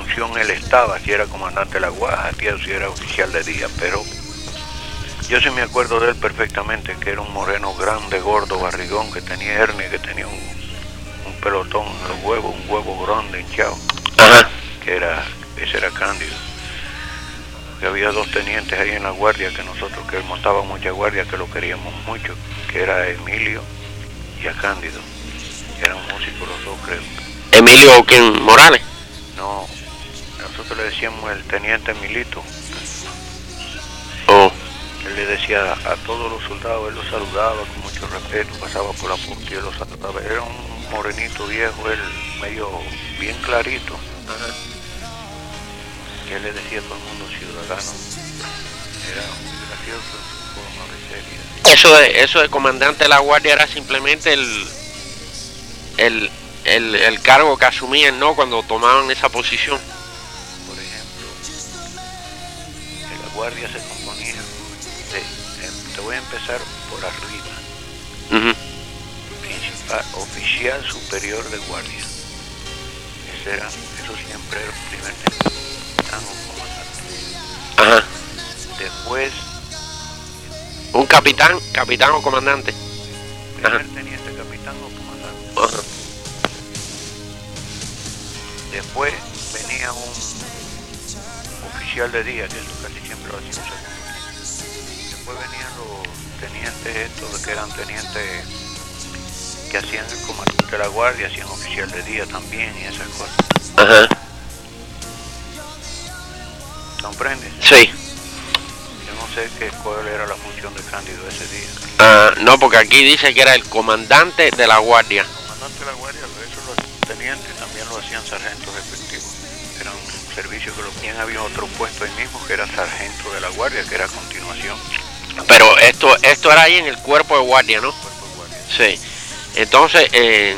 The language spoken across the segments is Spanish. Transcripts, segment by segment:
función él estaba, si era comandante de la Guardia o si era oficial de día, pero yo sí me acuerdo de él perfectamente, que era un moreno grande, gordo, barrigón, que tenía hernia, que tenía un pelotón en los huevos, un huevo grande, hinchado. Ajá. Ese era Cándido. Que había dos tenientes ahí en la guardia, que él montaba mucha guardia, que lo queríamos mucho, que era Emilio y a Cándido. Eran músicos los dos, creo. ¿Emilio quién? ¿Morales? No, nosotros le decíamos el teniente Emilito. Oh. Él le decía a todos los soldados, él los saludaba con mucho respeto, pasaba por la punta y él los saludaba. Era un morenito viejo, él medio bien clarito. Ajá. Que él le decía a todo el mundo ciudadano. Era muy gracioso en su forma de ser. Eso de comandante de la guardia era simplemente el cargo que asumían, ¿no? Cuando tomaban esa posición. Por ejemplo, la guardia se componía te voy a empezar por arriba. Principal, oficial superior de guardia. Eso siempre era el primer comandante. Ajá. Después un capitán o comandante. Primer teniente, capitán o comandante. Ajá. Después venía un oficial de día, que eso casi siempre lo hacía un segundo. Después venían los tenientes estos, que eran tenientes que hacían el comandante de la guardia, hacían oficial de día también y esas cosas. Ajá. ¿Comprendes? Sí. Yo no sé cuál era la función de Cándido ese día. No, porque aquí dice que era el comandante de la guardia. El comandante de la guardia, eso los tenientes también lo hacían sargentos respectivos. Era un servicio que bien había otro puesto ahí mismo que era sargento de la guardia, que era a continuación. Pero esto era ahí en el cuerpo de guardia, ¿no? Cuerpo de guardia. Sí. Entonces,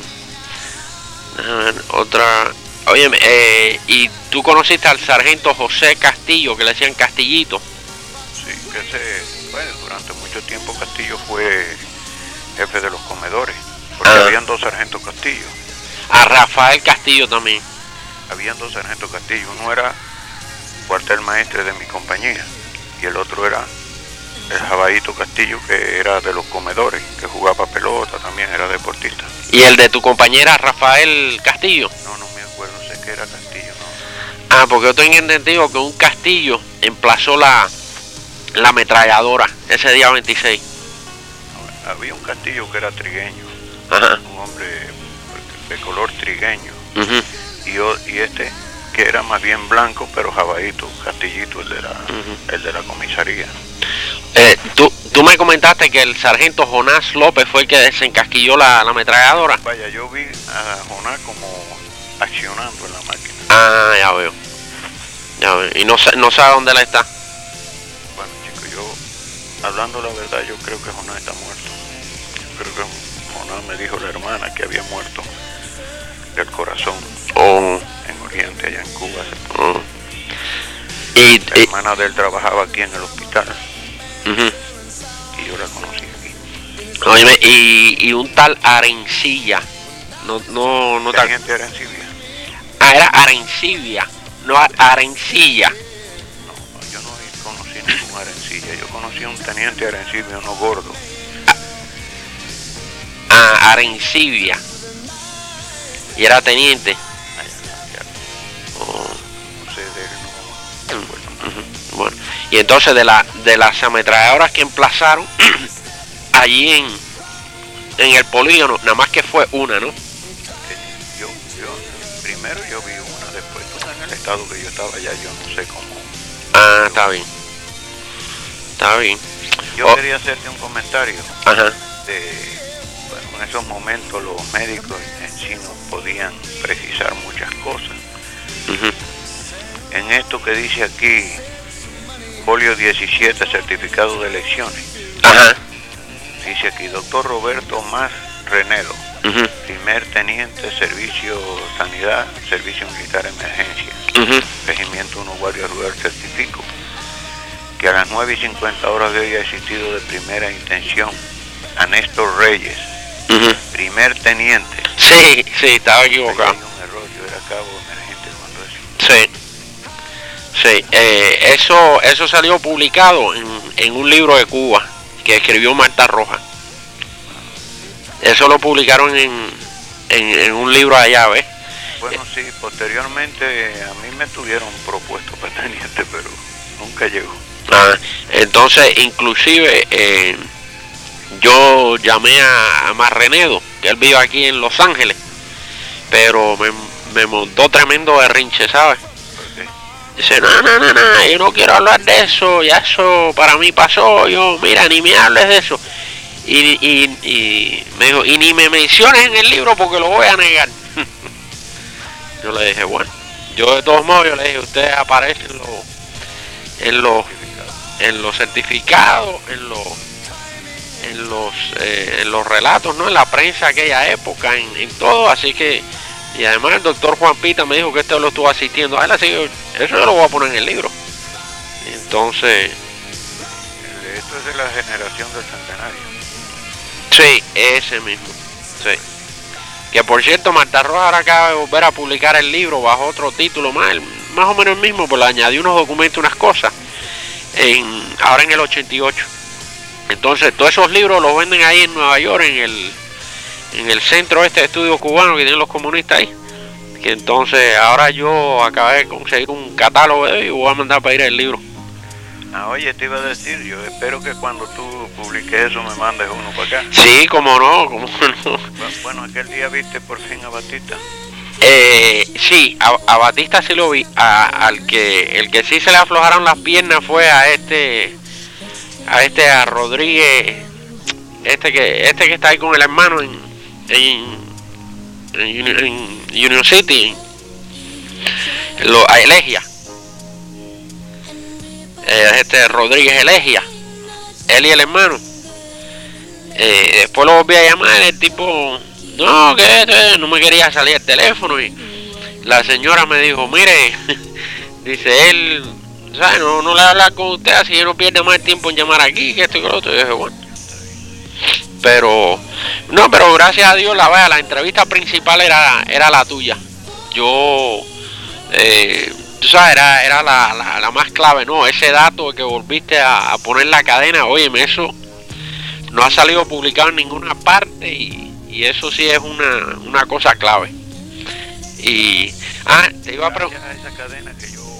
otra... Oye, ¿y tú conociste al sargento José Castillo, que le decían Castillito? Sí, durante mucho tiempo Castillo fue jefe de los comedores, porque habían dos sargentos Castillo. A Rafael Castillo también. Habían dos sargentos Castillo, uno era cuartel maestre de mi compañía y el otro era el Jabaíto Castillo, que era de los comedores, que jugaba pelota, también era deportista. ¿Y el de tu compañera Rafael Castillo? No me acuerdo, sé que era Castillo, no. Porque yo tengo entendido que un Castillo emplazó la ametralladora ese día 26. Había un Castillo que era trigueño. Ajá. Un hombre de color trigueño. Uh-huh. Y este que era más bien blanco, pero Jabaíto, Castillito, el de la comisaría. Tú me comentaste que el sargento Jonás López fue el que desencasquilló la ametralladora. Vaya, yo vi a Jonás como accionando en la máquina. Ya veo. Y no sabe dónde la está. Bueno, chico, yo, hablando la verdad, yo creo que Jonás está muerto. Yo creo que Jonás me dijo la hermana que había muerto del corazón. En Oriente, allá en Cuba. La hermana de él trabajaba aquí en el hospital. Uh-huh. Y yo la conocí aquí. Óyeme, y un tal Arencilla. No tal. Gente Arencibia. Era Arencibia, no Arencilla. No, yo no conocí ningún Arencilla. Yo conocí a un teniente Arencibia, uno gordo. Arencibia. Y era teniente. No sé de él, no. Bueno, y entonces de las ametralladoras que emplazaron allí en el polígono, nada más que fue una, ¿no? Yo primero yo vi una, después en el estado que yo estaba allá, yo no sé cómo. Está bien. Yo quería hacerte un comentario. Ajá. En esos momentos los médicos en sí no podían precisar muchas cosas. Uh-huh. En esto que dice aquí, folio 17, certificado de elecciones. Ajá. Dice aquí, doctor Roberto Más Renelo, uh-huh. Primer teniente, servicio sanidad, servicio militar emergencia, uh-huh. Regimiento 1 Guardia Rural, certifico que a las 9:50 de hoy ha existido de primera intención a Néstor Reyes, uh-huh. Primer teniente. Sí, estaba equivocado. Hay un error, yo era cabo emergente cuando eso. Sí, eso salió publicado en un libro de Cuba que escribió Marta Rojas. Eso lo publicaron en un libro allá, ¿ves? Bueno, sí, posteriormente a mí me tuvieron propuesto para teniente, pero nunca llegó. Entonces, inclusive, yo llamé a Marrenedo, que él vive aquí en Los Ángeles, pero me montó tremendo berrinche, ¿sabes? Dice, no, yo no quiero hablar de eso, ya eso para mí pasó, mira, ni me hables de eso. Y me dijo, y ni me menciones en el libro porque lo voy a negar. Yo le dije, bueno, yo de todos modos, yo le dije, ustedes aparecen en los certificados, en los relatos, ¿no? En la prensa de aquella época, en todo, así que, y además el doctor Juan Pita me dijo que lo estuvo asistiendo a él, así que eso yo lo voy a poner en el libro. Entonces, esto es de la generación del centenario. Sí, ese mismo, sí. Que por cierto, Marta Rojas ahora acaba de volver a publicar el libro bajo otro título, más o menos el mismo, pero le añadió unos documentos, unas cosas, ahora en el 88. Entonces, todos esos libros los venden ahí en Nueva York, en el centro de estudio cubano que tienen los comunistas ahí. Que entonces, ahora yo acabé de conseguir un catálogo de ellos y voy a mandar a pedir el libro. Oye, te iba a decir, yo espero que cuando tú publiques eso me mandes uno para acá. Sí, cómo no. Bueno, aquel día viste por fin a Batista. Sí, a Batista sí lo vi. El que sí se le aflojaron las piernas fue a Rodríguez, este que está ahí con el hermano en Union City, a Elegia. Rodríguez Elegia, él y el hermano. Después lo volví a llamar, el tipo no, que no me quería salir el teléfono, y la señora me dijo, mire, dice él, ¿sabe? No le voy a hablar con usted, así que no pierde más tiempo en llamar aquí, que esto y que lo otro. Y yo dije, bueno, pero gracias a Dios la entrevista principal era la tuya. Yo tú sabes, era la más clave, ¿no? Ese dato que volviste a poner la cadena, óyeme, eso no ha salido publicado en ninguna parte y eso sí es una cosa clave. Y te iba a preguntar, esa cadena que yo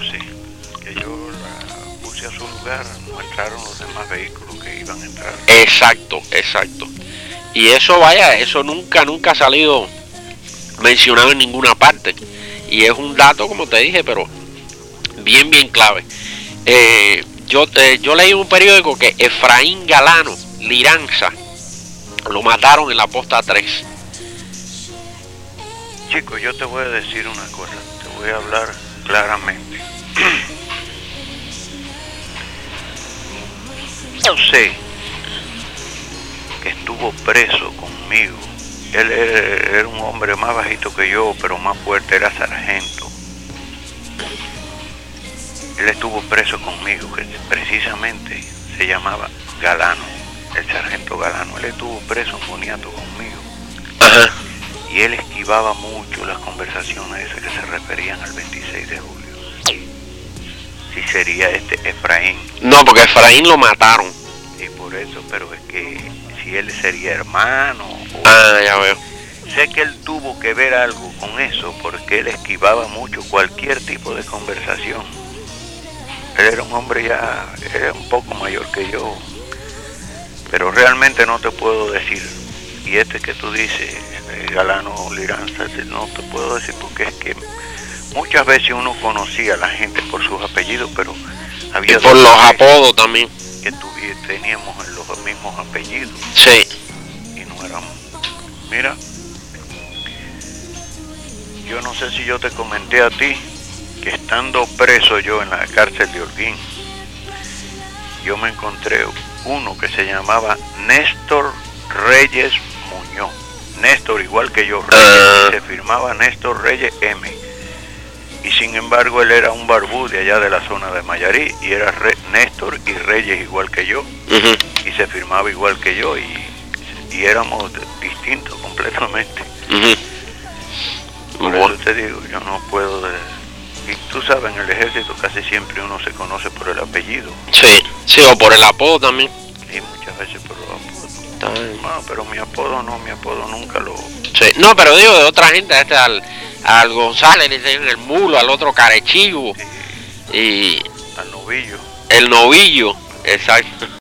la puse a su lugar, no entraron los demás vehículos que iban a entrar. Exacto. Y eso nunca ha salido mencionado en ninguna parte. Y es un dato, como te dije, pero bien clave. Yo leí en un periódico que Efraín Galano Liranza lo mataron en la posta 3. Chico, yo te voy a decir una cosa, te voy a hablar claramente. Yo sé que estuvo preso conmigo. Él era un hombre más bajito que yo, pero más fuerte, era sargento. Él estuvo preso conmigo, que precisamente se llamaba Galano, el sargento Galano. Él estuvo preso en Boniato conmigo. Ajá. Y él esquivaba mucho las conversaciones esas que se referían al 26 de julio. Si sería Efraín. No, porque Efraín lo mataron. Y por eso, pero es que si él sería hermano. Ya veo. Sé que él tuvo que ver algo con eso, porque él esquivaba mucho cualquier tipo de conversación. Él era un hombre era un poco mayor que yo, pero realmente no te puedo decir. Y que tú dices, Galano Liranza, no te puedo decir porque es que muchas veces uno conocía a la gente por sus apellidos, pero había... Y por los apodos también. Que teníamos los mismos apellidos. Sí. Y no éramos... Mira, yo no sé si yo te comenté a ti que estando preso yo en la cárcel de Holguín, yo me encontré uno que se llamaba Néstor Reyes Muñoz. Néstor igual que yo, Reyes, se firmaba Néstor Reyes M. Y sin embargo él era un barbú de allá de la zona de Mayarí y era Néstor y Reyes igual que yo. Uh-huh. Y se firmaba igual que yo y éramos distintos completamente. Uh-huh. Por eso te digo, yo no puedo... Tú sabes, en el ejército casi siempre uno se conoce por el apellido. Sí, sí, o por el apodo también. Sí, muchas veces por el apodo. No, pero mi apodo nunca lo... Sí, no, pero digo de otra gente, al González le dicen el mulo, al otro Carechivo, Sí. y Al novillo. el novillo, exacto.